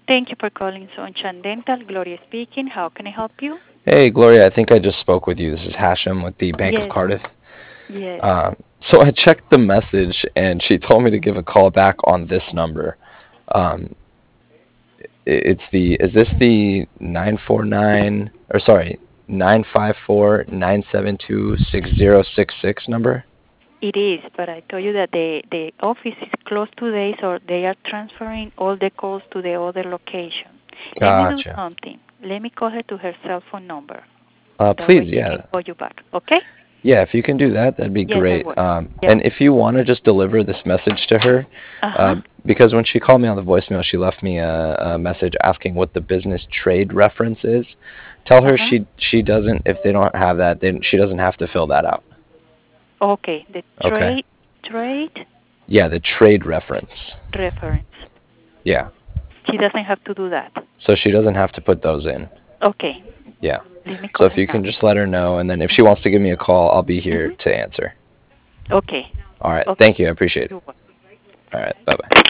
Thank you for calling Sunshine Dental. Gloria speaking. How can I help you? Hey, Gloria, I think I just spoke with you. This is Hashem with the Bank of Yes, Cardiff. yes. So I checked the message and she told me to give a call back on this number. Um, is this the 949, or sorry, 954-972-6066 number? It is, but I told you that the office is closed today, so they are transferring all the calls to the other location. Let me do Gotcha. something. Let me call her to her cell phone number. That way Please, she can yeah. call you back. Okay? Yeah, if you can do that, that'd be Yes, I great. will. Yeah. And if you want to just deliver this message to her, Uh-huh. because when she called me on the voicemail, she left me a message asking what the business trade reference is. Tell her Uh-huh. she doesn't, if they don't have that, then she doesn't have to fill that out. Okay. The Okay? trade Yeah, the trade reference. reference. Yeah. She doesn't have to do that. So she doesn't have to put those in. Okay. Yeah. Let me So call if her you now. can just let her know, and then if she Mm-hmm. wants to give me a call, I'll be here Mm-hmm. to answer. Okay. All right. Okay. Thank you. I appreciate it. You're welcome. All right. Bye bye.